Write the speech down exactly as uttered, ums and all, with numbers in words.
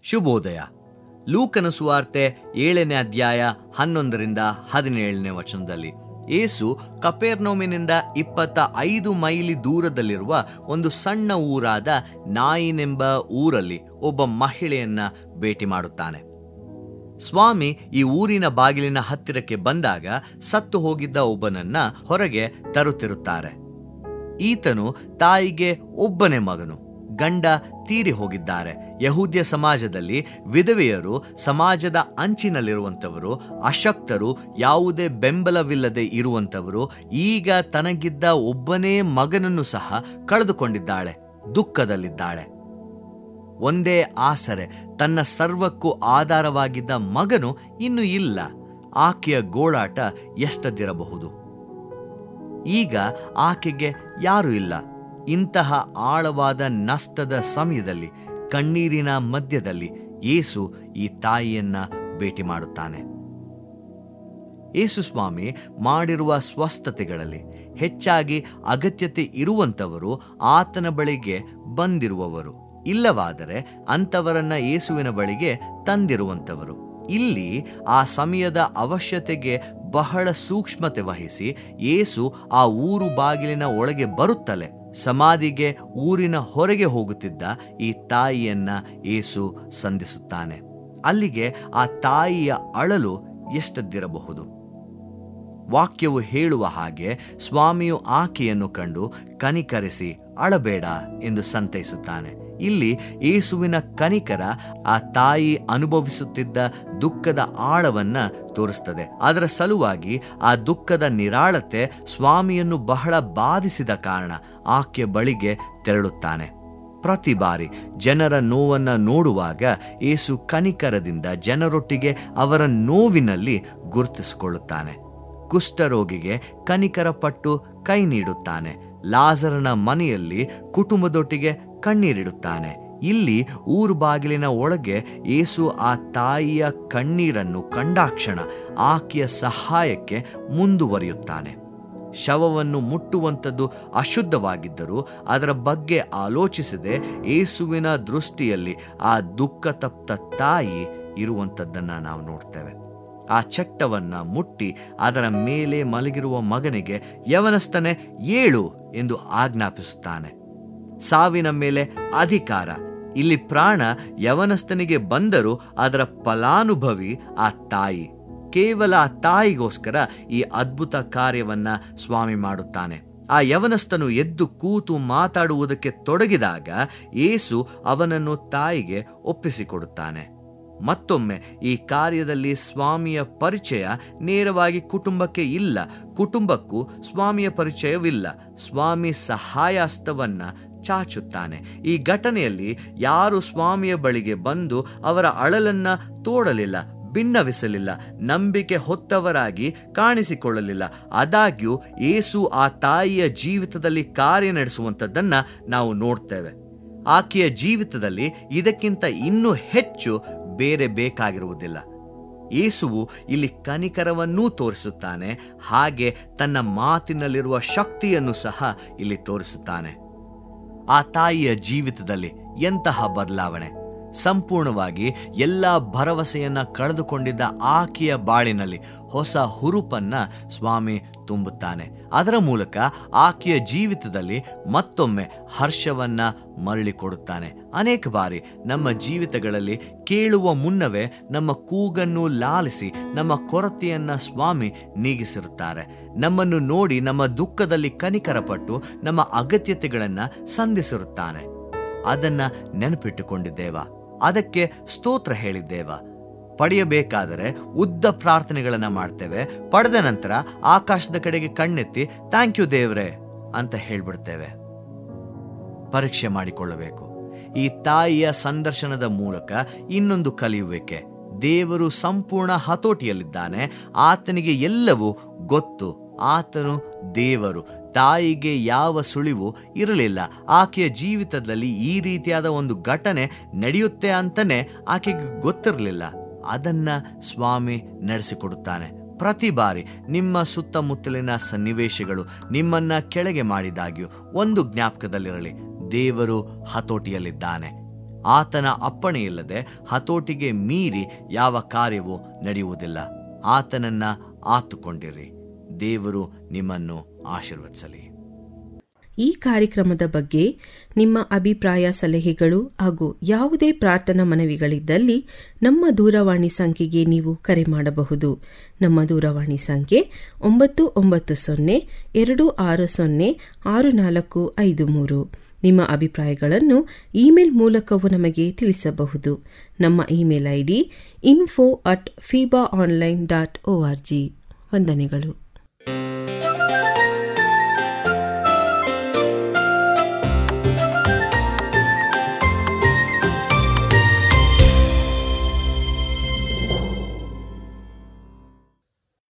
ಶುಭೋದಯ. ಲೂಕನ ಸುವಾರ್ತೆ ಏಳನೇ ಅಧ್ಯಾಯ ಹನ್ನೊಂದರಿಂದ ಹದಿನೇಳನೇ ವಚನದಲ್ಲಿ ಯೇಸು ಕಪೆರ್ನೌಮಿನಿಂದ ಇಪ್ಪತ್ತ ಐದು ಮೈಲಿ ದೂರದಲ್ಲಿರುವ ಒಂದು ಸಣ್ಣ ಊರಾದ ನಾಯಿನೆಂಬ ಊರಲ್ಲಿ ಒಬ್ಬ ಮಹಿಳೆಯನ್ನ ಭೇಟಿ ಮಾಡುತ್ತಾನೆ. ಸ್ವಾಮಿ ಈ ಊರಿನ ಬಾಗಿಲಿನ ಹತ್ತಿರಕ್ಕೆ ಬಂದಾಗ ಸತ್ತು ಹೋಗಿದ್ದ ಒಬ್ಬನನ್ನ ಹೊರಗೆ ತರುತ್ತಿರುತ್ತಾರೆ. ಈತನು ತಾಯಿಗೆ ಒಬ್ಬನೇ ಮಗನು, ಗಂಡ ತೀರಿ ಹೋಗಿದ್ದಾರೆ. ಯಹೂದ್ಯ ಸಮಾಜದಲ್ಲಿ ವಿಧವೆಯರು ಸಮಾಜದ ಅಂಚಿನಲ್ಲಿರುವಂಥವರು, ಅಶಕ್ತರು, ಯಾವುದೇ ಬೆಂಬಲವಿಲ್ಲದೆ ಇರುವಂಥವರು. ಈಗ ತನಗಿದ್ದ ಒಬ್ಬನೇ ಮಗನನ್ನು ಸಹ ಕಳೆದುಕೊಂಡಿದ್ದಾಳೆ, ದುಃಖದಲ್ಲಿದ್ದಾಳೆ. ಒಂದೇ ಆಸರೆ, ತನ್ನ ಸರ್ವಕ್ಕೂ ಆಧಾರವಾಗಿದ್ದ ಮಗನು ಇನ್ನು ಇಲ್ಲ. ಆಕೆಯ ಗೋಳಾಟ ಎಷ್ಟದಿರಬಹುದು. ಈಗ ಆಕೆಗೆ ಯಾರೂ ಇಲ್ಲ. ಇಂತಹ ಆಳವಾದ ನಷ್ಟದ ಸಮಯದಲ್ಲಿ, ಕಣ್ಣೀರಿನ ಮಧ್ಯದಲ್ಲಿ ಯೇಸು ಈ ತಾಯಿಯನ್ನ ಭೇಟಿ ಮಾಡುತ್ತಾನೆ. ಯೇಸು ಸ್ವಾಮಿ ಮಾಡಿರುವ ಸ್ವಸ್ಥತೆಗಳಲ್ಲಿ ಹೆಚ್ಚಾಗಿ ಅಗತ್ಯತೆ ಇರುವಂಥವರು ಆತನ ಬಳಿಗೆ ಬಂದಿರುವವರು, ಇಲ್ಲವಾದರೆ ಅಂಥವರನ್ನ ಯೇಸುವಿನ ಬಳಿಗೆ ತಂದಿರುವಂಥವರು. ಇಲ್ಲಿ ಆ ಸಮಯದ ಅವಶ್ಯತೆಗೆ ಬಹಳ ಸೂಕ್ಷ್ಮತೆ ವಹಿಸಿ ಯೇಸು ಆ ಊರು ಬಾಗಿಲಿನ ಒಳಗೆ ಬರುತ್ತಲೇ ಸಮಾಧಿಗೆ ಊರಿನ ಹೊರಗೆ ಹೋಗುತ್ತಿದ್ದ ಈ ತಾಯಿಯನ್ನ ಯೇಸು ಸಂಧಿಸುತ್ತಾನೆ. ಅಲ್ಲಿಗೆ ಆ ತಾಯಿಯ ಅಳಲು ಎಷ್ಟದ್ದಿರಬಹುದು. ವಾಕ್ಯವು ಹೇಳುವ ಹಾಗೆ ಸ್ವಾಮಿಯು ಆಕೆಯನ್ನು ಕಂಡು ಕನಿಕರಿಸಿ ಅಳಬೇಡ ಎಂದು ಸಂತೈಸುತ್ತಾನೆ. ಇಲ್ಲಿ ಯೇಸುವಿನ ಕನಿಕರ ಆ ತಾಯಿ ಅನುಭವಿಸುತ್ತಿದ್ದ ದುಃಖದ ಆಳವನ್ನ ತೋರಿಸ್ತದೆ. ಅದರ ಸಲುವಾಗಿ ಆ ದುಃಖದ ನಿರಾಳತೆ ಸ್ವಾಮಿಯನ್ನು ಬಹಳ ಬಾಧಿಸಿದ ಕಾರಣ ಆಕೆ ಬಳಿಗೆ ತೆರಳುತ್ತಾನೆ. ಪ್ರತಿ ಬಾರಿ ಜನರ ನೋವನ್ನ ನೋಡುವಾಗ ಯೇಸು ಕನಿಕರದಿಂದ ಜನರೊಟ್ಟಿಗೆ ಅವರ ನೋವಿನಲ್ಲಿ ಗುರುತಿಸಿಕೊಳ್ಳುತ್ತಾನೆ. ಕುಷ್ಠರೋಗಿಗೆ ಕನಿಕರ ಪಟ್ಟು ಕೈ ನೀಡುತ್ತಾನೆ. ಲಾಜರನ ಮನೆಯಲ್ಲಿ ಕುಟುಂಬದೊಟ್ಟಿಗೆ ಕಣ್ಣೀರಿಡುತ್ತಾನೆ. ಇಲ್ಲಿ ಊರು ಬಾಗಿಲಿನ ಒಳಗೆ ಯೇಸು ಆ ತಾಯಿಯ ಕಣ್ಣೀರನ್ನು ಕಂಡಾಕ್ಷಣ ಆಕೆಯ ಸಹಾಯಕ್ಕೆ ಮುಂದುವರಿಯುತ್ತಾನೆ. ಶವವನ್ನು ಮುಟ್ಟುವಂಥದ್ದು ಅಶುದ್ಧವಾಗಿದ್ದರೂ ಅದರ ಬಗ್ಗೆ ಆಲೋಚಿಸದೆ ಯೇಸುವಿನ ದೃಷ್ಟಿಯಲ್ಲಿ ಆ ದುಃಖ ತಪ್ತ ತಾಯಿ ಇರುವಂಥದ್ದನ್ನು ನಾವು ನೋಡ್ತೇವೆ. ಆ ಚಟ್ಟವನ್ನ ಮುಟ್ಟಿ ಅದರ ಮೇಲೆ ಮಲಗಿರುವ ಮಗನಿಗೆ, ಯವನಸ್ಥನೇ ಏಳು ಎಂದು ಆಜ್ಞಾಪಿಸುತ್ತಾನೆ. ಸಾವಿನ ಮೇಲೆ ಅಧಿಕಾರ. ಇಲ್ಲಿ ಪ್ರಾಣ ಯವನಸ್ಥನಿಗೆ ಬಂದರೂ ಅದರ ಫಲಾನುಭವಿ ಆ ತಾಯಿ. ಕೇವಲ ಆ ತಾಯಿಗೋಸ್ಕರ ಈ ಅದ್ಭುತ ಕಾರ್ಯವನ್ನ ಸ್ವಾಮಿ ಮಾಡುತ್ತಾನೆ. ಆ ಯವನಸ್ಥನು ಎದ್ದು ಕೂತು ಮಾತಾಡುವುದಕ್ಕೆ ತೊಡಗಿದಾಗ ಯೇಸು ಅವನನ್ನು ತಾಯಿಗೆ ಒಪ್ಪಿಸಿಕೊಡುತ್ತಾನೆ. ಮತ್ತೊಮ್ಮೆ ಈ ಕಾರ್ಯದಲ್ಲಿ ಸ್ವಾಮಿಯ ಪರಿಚಯ ನೇರವಾಗಿ ಕುಟುಂಬಕ್ಕೆ ಇಲ್ಲ, ಕುಟುಂಬಕ್ಕೂ ಸ್ವಾಮಿಯ ಪರಿಚಯವಿಲ್ಲ. ಸ್ವಾಮಿ ಸಹಾಯಹಸ್ತವನ್ನ ಚಾಚುತ್ತಾನೆ. ಈ ಘಟನೆಯಲ್ಲಿ ಯಾರು ಸ್ವಾಮಿಯ ಬಳಿಗೆ ಬಂದು ಅವರ ಅಳಲನ್ನ ತೋಡಲಿಲ್ಲ, ಭಿನ್ನವಿಸಲಿಲ್ಲ, ನಂಬಿಕೆ ಹೊತ್ತವರಾಗಿ ಕಾಣಿಸಿಕೊಳ್ಳಲಿಲ್ಲ. ಆದಾಗ್ಯೂ ಯೇಸು ಆ ತಾಯಿಯ ಜೀವಿತದಲ್ಲಿ ಕಾರ್ಯ ನಡೆಸುವಂಥದ್ದನ್ನ ನಾವು ನೋಡ್ತೇವೆ. ಆಕೆಯ ಜೀವಿತದಲ್ಲಿ ಇದಕ್ಕಿಂತ ಇನ್ನೂ ಹೆಚ್ಚು ಬೇರೆ ಬೇಕಾಗಿರುವುದಿಲ್ಲ. ಯೇಸುವು ಇಲ್ಲಿ ಕನಿಕರವನ್ನೂ ತೋರಿಸುತ್ತಾನೆ, ಹಾಗೆ ತನ್ನ ಮಾತಿನಲ್ಲಿರುವ ಶಕ್ತಿಯನ್ನು ಸಹ ಇಲ್ಲಿ ತೋರಿಸುತ್ತಾನೆ. ಆ ತಾಯಿಯ ಜೀವಿತದಲ್ಲಿ ಎಂತಹ ಬದಲಾವಣೆ! ಸಂಪೂರ್ಣವಾಗಿ ಎಲ್ಲ ಭರವಸೆಯನ್ನ ಕಳೆದುಕೊಂಡಿದ್ದ ಆಕೆಯ ಬಾಳಿನಲ್ಲಿ ಹೊಸ ಹುರುಪನ್ನ ಸ್ವಾಮಿ ತುಂಬುತ್ತಾನೆ. ಅದರ ಮೂಲಕ ಆಕೆಯ ಜೀವಿತದಲ್ಲಿ ಮತ್ತೊಮ್ಮೆ ಹರ್ಷವನ್ನ ಮರಳಿ ಕೊಡುತ್ತಾನೆ. ಅನೇಕ ಬಾರಿ ನಮ್ಮ ಜೀವಿತಗಳಲ್ಲಿ ಕೇಳುವ ಮುನ್ನವೇ ನಮ್ಮ ಕೂಗನ್ನು ಲಾಲಿಸಿ ನಮ್ಮ ಕೊರತೆಯನ್ನ ಸ್ವಾಮಿ ನೀಗಿಸಿರುತ್ತಾರೆ. ನಮ್ಮನ್ನು ನೋಡಿ ನಮ್ಮ ದುಃಖದಲ್ಲಿ ಕನಿಕರಪಟ್ಟು ನಮ್ಮ ಅಗತ್ಯತೆಗಳನ್ನ ಸಂಧಿಸಿರುತ್ತಾನೆ. ಅದನ್ನ ನೆನಪಿಟ್ಟುಕೊಂಡಿದ್ದೇವಾ? ಅದಕ್ಕೆ ಸ್ತೋತ್ರ ಹೇಳಿದ್ದೇವಾ? ಪಡೆಯಬೇಕಾದರೆ ಉದ್ದ ಪ್ರಾರ್ಥನೆಗಳನ್ನ ಮಾಡ್ತೇವೆ. ಪಡೆದ ನಂತರ ಆಕಾಶದ ಕಡೆಗೆ ಕಣ್ಣೆತ್ತಿ ಥ್ಯಾಂಕ್ ಯು ದೇವ್ರೆ ಅಂತ ಹೇಳ್ಬಿಡ್ತೇವೆ. ಪರೀಕ್ಷೆ ಮಾಡಿಕೊಳ್ಳಬೇಕು. ಈ ತಾಯಿಯ ಸಂದರ್ಶನದ ಮೂಲಕ ಇನ್ನೊಂದು ಕಲಿಯುವಿಕೆ. ದೇವರು ಸಂಪೂರ್ಣ ಹತೋಟಿಯಲ್ಲಿದ್ದಾನೆ. ಆತನಿಗೆ ಎಲ್ಲವೂ ಗೊತ್ತು. ಆತನು ದೇವರು. ತಾಯಿಗೆ ಯಾವ ಸುಳಿವು ಇರಲಿಲ್ಲ. ಆಕೆಯ ಜೀವಿತದಲ್ಲಿ ಈ ರೀತಿಯಾದ ಒಂದು ಘಟನೆ ನಡೆಯುತ್ತೆ ಅಂತಾನೆ ಆಕೆಗೆ ಗೊತ್ತಿರಲಿಲ್ಲ. ಅದನ್ನ ಸ್ವಾಮಿ ನಡೆಸಿಕೊಡುತ್ತಾನೆ. ಪ್ರತಿ ಬಾರಿ ನಿಮ್ಮ ಸುತ್ತಮುತ್ತಲಿನ ಸನ್ನಿವೇಶಗಳು ನಿಮ್ಮನ್ನ ಕೆಳಗೆ ಮಾಡಿದಾಗ್ಯೂ ಒಂದು ಜ್ಞಾಪಕದಲ್ಲಿರಲಿ, ದೇವರು ಹತೋಟಿಯಲ್ಲಿದ್ದಾನೆ. ಆತನ ಅಪ್ಪಣೆಯಿಲ್ಲದೆ ಹತೋಟಿಗೆ ಮೀರಿ ಯಾವ ಕಾರ್ಯವೂ ನಡೆಯುವುದಿಲ್ಲ. ಆತನನ್ನ ಆತುಕೊಂಡಿರಿ. ದೇವರು ನಿಮ್ಮನ್ನು ಆಶೀರ್ವದಿಸಲಿ. ಈ ಕಾರ್ಯಕ್ರಮದ ಬಗ್ಗೆ ನಿಮ್ಮ ಅಭಿಪ್ರಾಯ, ಸಲಹೆಗಳು ಹಾಗೂ ಯಾವುದೇ ಪ್ರಾರ್ಥನಾ ಮನವಿಗಳಿದ್ದಲ್ಲಿ ನಮ್ಮ ದೂರವಾಣಿ ಸಂಖ್ಯೆಗೆ ನೀವು ಕರೆ ಮಾಡಬಹುದು. ನಮ್ಮ ದೂರವಾಣಿ ಸಂಖ್ಯೆ ಒಂಬತ್ತು ಒಂಬತ್ತು ಸೊನ್ನೆ ಎರಡು ಆರು ಸೊನ್ನೆ ಆರು ನಾಲ್ಕು ಐದು ಮೂರು. ನಿಮ್ಮ ಅಭಿಪ್ರಾಯಗಳನ್ನು ಇಮೇಲ್ ಮೂಲಕವೂ ನಮಗೆ ತಿಳಿಸಬಹುದು. ನಮ್ಮ email I D info at Feba online dot O R G. ವಂದನೆಗಳು.